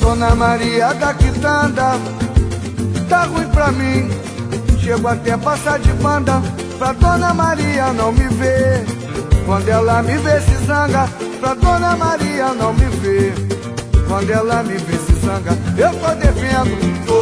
Dona Maria da quitanda tá ruim pra mim. Chego até passar de banda pra Dona Maria não me ver. Quando ela me vê se zanga, pra Dona Maria não me ver. Quando ela me vê se zanga, eu tô devendo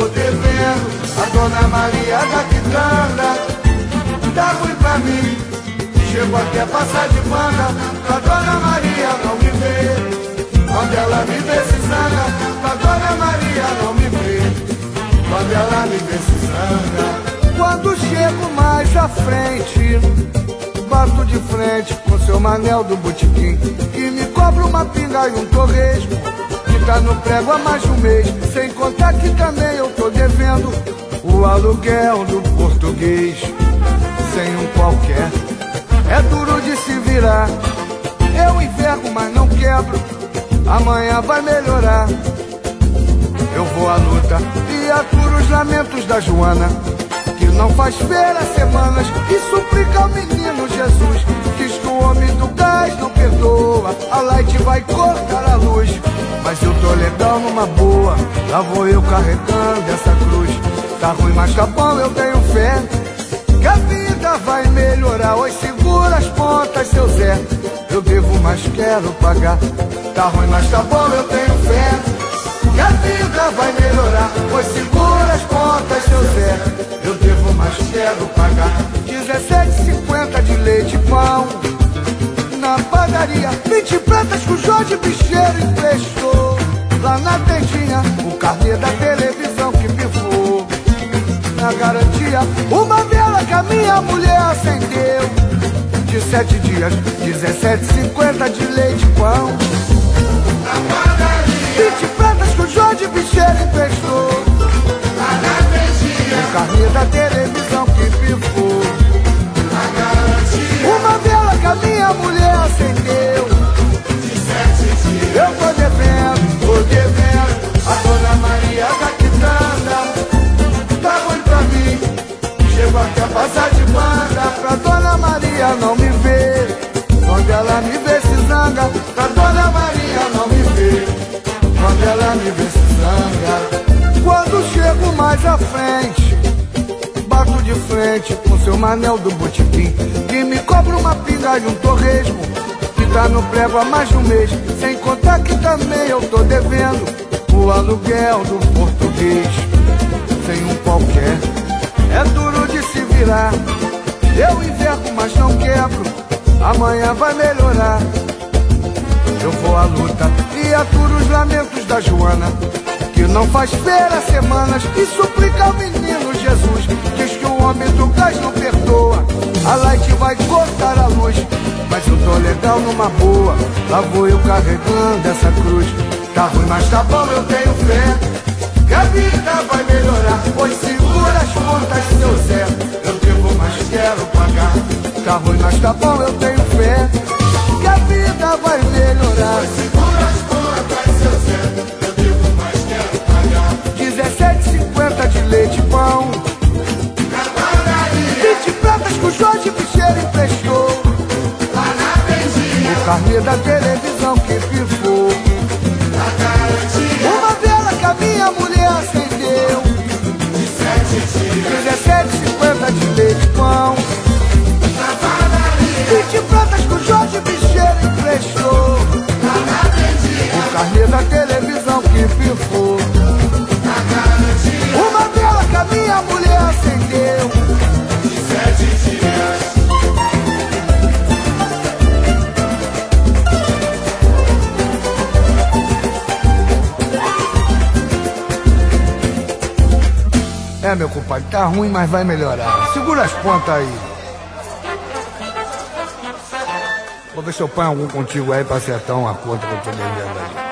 a Dona Maria da quitanda tá ruim pra mim. Chego até passar de banda pra Dona Maria não me ver. Quando ela me vê se zanga, pra Dona Maria não me vê. Quando ela me vê se zanga. Quando chego mais à frente, bato de frente com seu Manel do botequim, que me cobra uma pinga e um torresmo, que tá no prego há mais de um mês. Sem contar que também eu tô devendo o aluguel do português. Sem um qualquer, é duro de se virar. Eu envergo, mas não quebro. Amanhã vai melhorar. Eu vou à luta e aturo os lamentos da Joana, que não faz feira há semanas, e suplica ao menino Jesus. Diz que o homem do gás não perdoa, a Light vai cortar a luz. Mas eu tô legal numa boa, lá vou eu carregando essa cruz. Tá ruim, mas tá bom, eu tenho fé que a vida vai melhorar. Oi, segura as pontas, seu Zé, eu devo, mas quero pagar. Tá ruim, mas tá bom, eu tenho fé que a vida vai melhorar. Oi, segura as pontas, seu Zé, eu devo, mas quero pagar. 17,50 de leite e pão na padaria, 20 pratas que o Jorge Bicheiro emprestou. Lá na tendinha, o carnê da televisão que pifou. Na garantia, uma vela que a minha mulher acendeu. De 7 dias, 17,50 de leite e pão na padaria, 20 pratas que o Jorge Bicheiro emprestou. Lá na tendinha, o carnê da televisão que pifou. Na garantia, uma vela que a minha mulher acendeu. De 7 dias, eu tô devendo a Dona Maria da quitanda tá ruim pra mim. Chego até passar de banda pra Dona Maria não me ver. Quando ela me vê se zanga, pra Dona Maria não me ver. Quando ela me vê se zanga. Quando chego mais à frente, bato de frente com seu Manel do botequim, que me cobra uma pinga e um torresmo, que tá no prego há mais de um mês. Sem contar que também eu tô devendo o aluguel do português. Sem um qualquer, é duro de se virar. Eu envergo, mas não quebro. Amanhã vai melhorar. Eu vou à luta e aturo os lamentos da Joana, que não faz feira há semanas, e suplica ao menino Jesus. Diz que o homem do gás não perdoa, a Light vai cortar a luz. Mas eu tô legal numa boa, lá vou eu carregando essa cruz. Tá ruim, mas tá bom, eu tenho fé que a vida vai melhorar. Pois segura as pontas, seu Zé, eu devo, mas quero pagar. Tá ruim, mas tá bom, eu tenho fé que a vida vai melhorar. Pois segura as pontas, seu Zé, eu devo, mas quero pagar. 17,50 de leite e pão na padaria, 20 pratas que o Jorge Bicheiro emprestou. Lá na tendinha, o carnê da televisão que pifou. Na garantia, uma vela que a minha mulher acendeu. De 7 dias, 17,50 de leite e pão na padaria, 20 pratas que o Jorge Bicheiro emprestou. Lá na tendinha, o carnê da televisão que pifou. Na garantia, uma vela que a minha mulher acendeu. De 7 dias. É, meu compadre, tá ruim, mas vai melhorar. Segura as pontas aí. Vou ver se eu ponho algum contigo aí pra acertar uma conta que eu tô devendo aí.